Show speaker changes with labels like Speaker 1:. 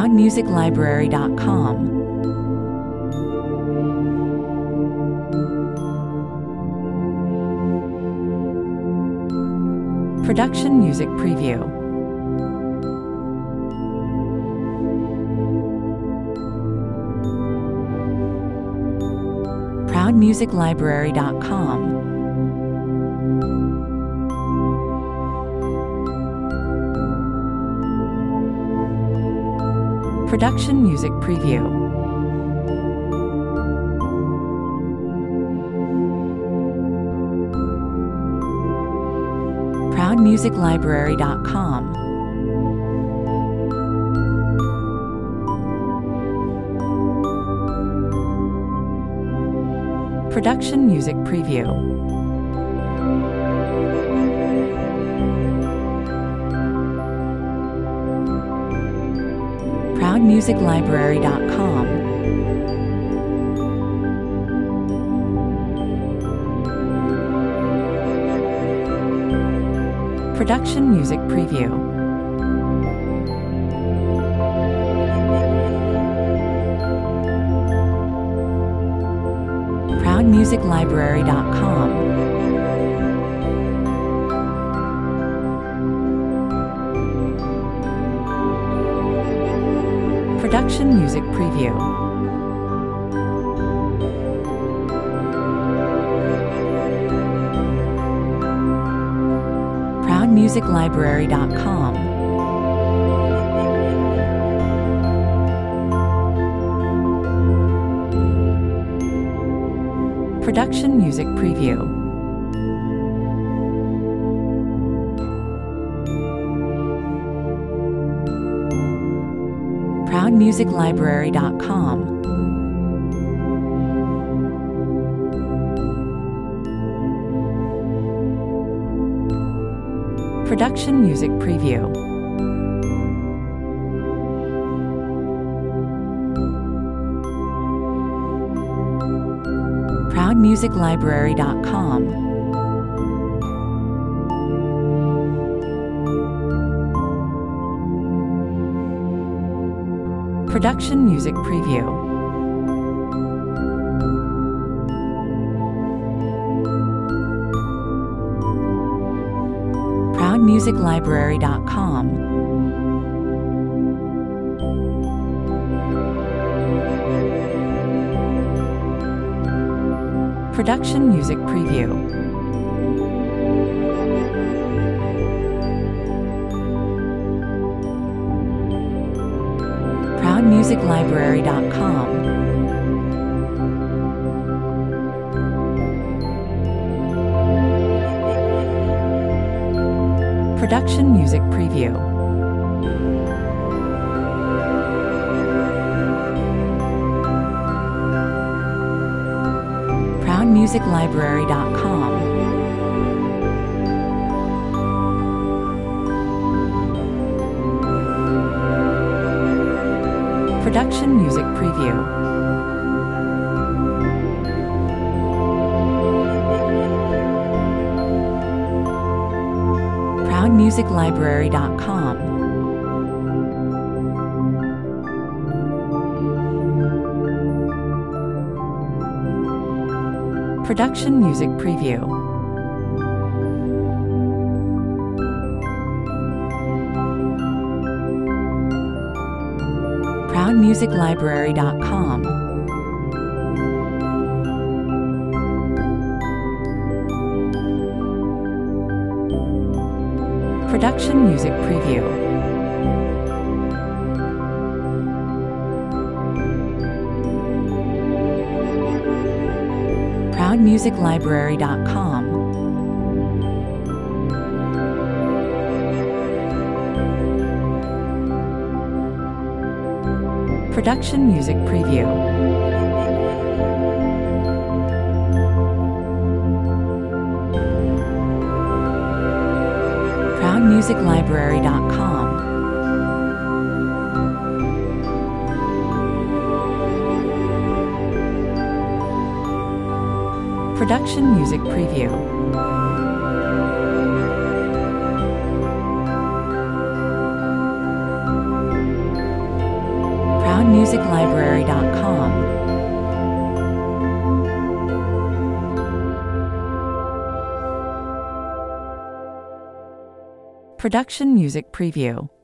Speaker 1: ProudMusicLibrary.com. Production Music Preview. ProudMusicLibrary.com. Production Music Preview. ProudMusicLibrary.com. Production Music Preview. ProudMusicLibrary.com. Production Music Preview. ProudMusicLibrary.com. Production Music Preview. ProudMusicLibrary.com. Production Music Preview. ProudMusicLibrary.com. Production Music Preview. ProudMusicLibrary.com. Production Music Preview. ProudMusicLibrary.com. Production Music Preview. ProudMusicLibrary.com. Production Music Preview. ProudMusicLibrary.com. Production Music Preview. ProudMusicLibrary.com. Production Music Preview. ProudMusicLibrary.com. Production Music Preview. ProudMusicLibrary.com. Production Music Preview. ProudMusicLibrary.com. Production Music Preview. beyondmusiclibrary.com. Production Music Preview.